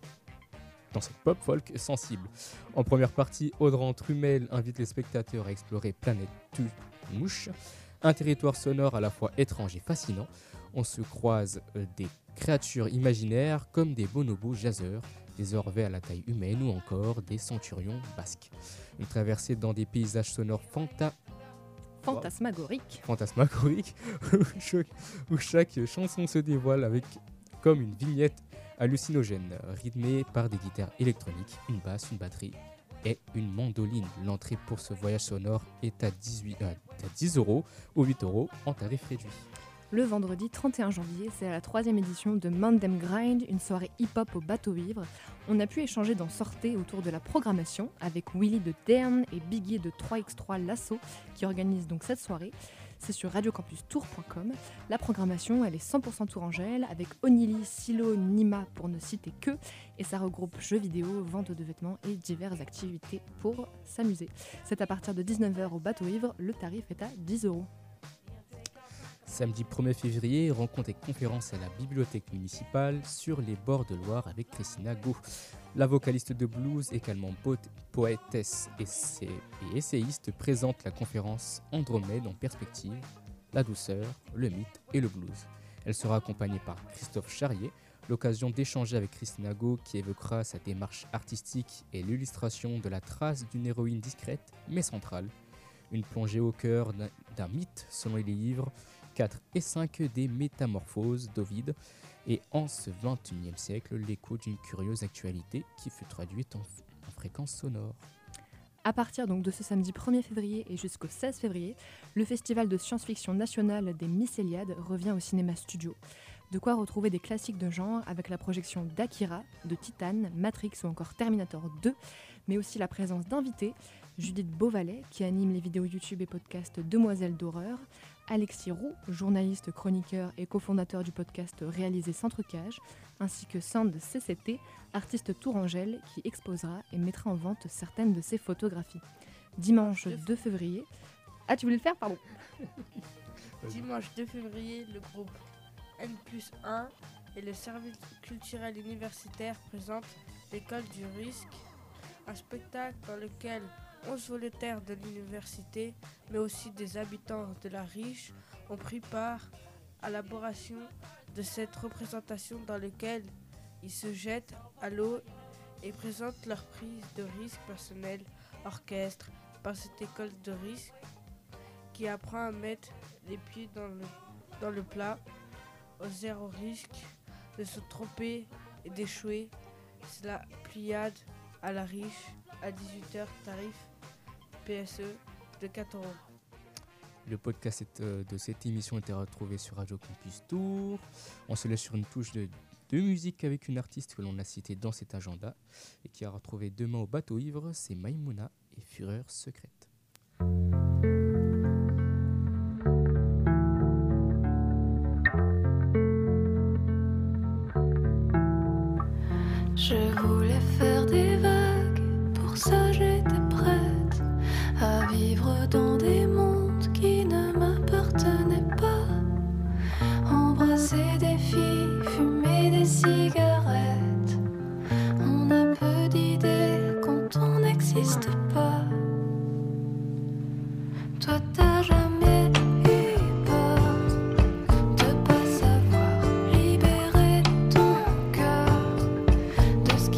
folk sensible. En première partie, Audran Trumel invite les spectateurs à explorer Planète Mouche, un territoire sonore à la fois étrange et fascinant. On se croise des créatures imaginaires comme des bonobos jazzeurs, des orvets à la taille humaine ou encore des centurions basques. Une traversée dans des paysages sonores fantasmagoriques où chaque chanson se dévoile avec comme une vignette hallucinogène, rythmée par des guitares électroniques, une basse, une batterie et une mandoline. L'entrée pour ce voyage sonore est à 10 € ou 8 € en tarif réduit. Le vendredi 31 janvier, c'est la 3e édition de Mandem Grind, une soirée hip-hop au bateau ivre. On a pu échanger dans Sortez autour de la programmation avec Willy de Terne et Biggie de 3x3 Lasso qui organisent donc cette soirée. C'est sur radiocampustour.com. La programmation, elle est 100% Tourangelle avec Onili, Silo, Nima pour ne citer que. Et ça regroupe jeux vidéo, vente de vêtements et diverses activités pour s'amuser. C'est à partir de 19h au bateau ivre. Le tarif est à 10 €. Samedi 1er février, rencontre et conférence à la bibliothèque municipale sur les bords de Loire avec Christina Go. La vocaliste de blues, également poétesse et essayiste, présente la conférence Andromède en perspective, la douceur, le mythe et le blues. Elle sera accompagnée par Christophe Charrier, l'occasion d'échanger avec Christina Go qui évoquera sa démarche artistique et l'illustration de la trace d'une héroïne discrète mais centrale. Une plongée au cœur d'un mythe selon les livres 4 et 5 des Métamorphoses d'Ovide et en ce XXIe siècle, l'écho d'une curieuse actualité qui fut traduite en fréquences sonores. À partir donc de ce samedi 1er février et jusqu'au 16 février, le festival de science-fiction national des Mycéliades revient au cinéma studio. De quoi retrouver des classiques de genre avec la projection d'Akira, de Titan, Matrix ou encore Terminator 2, mais aussi la présence d'invités, Judith Beauvalet qui anime les vidéos YouTube et podcasts Demoiselles d'horreur, Alexis Roux, journaliste, chroniqueur et cofondateur du podcast Réalisé sans trucage, ainsi que Sand CCT, artiste tourangelle qui exposera et mettra en vente certaines de ses photographies. Dimanche 2 février... Ah, tu voulais le faire, pardon. Dimanche 2 février, le groupe N+1 et le service culturel universitaire présentent l'école du risque, un spectacle dans lequel 11 volontaires de l'université, mais aussi des habitants de la Riche, ont pris part à l'élaboration de cette représentation dans laquelle ils se jettent à l'eau et présentent leur prise de risque personnelle, orchestre, par cette école de risque qui apprend à mettre les pieds dans le plat, au zéro risque de se tromper et d'échouer. C'est la Pléiade à la Riche à 18h, tarif PSE de 4 €. Le podcast de cette émission était retrouvé sur Radio Campus Tours. On se laisse sur une touche de musique avec une artiste que l'on a citée dans cet agenda et qui a retrouvé demain au bateau ivre, c'est Maïmouna et Fureur secrète. Je voulais faire des vagues, pour ça j'étais prête à vivre dans des mondes qui ne m'appartenaient pas. Embrasser des filles, fumer des cigarettes. On a peu d'idées quand on n'existe pas. Toi t'as jamais eu peur de pas savoir libérer ton cœur de ce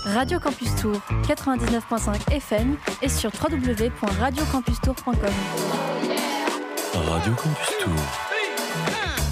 Radio Campus Tour, 99.5 FM et sur www.radiocampustour.com. Radio Campus Tour.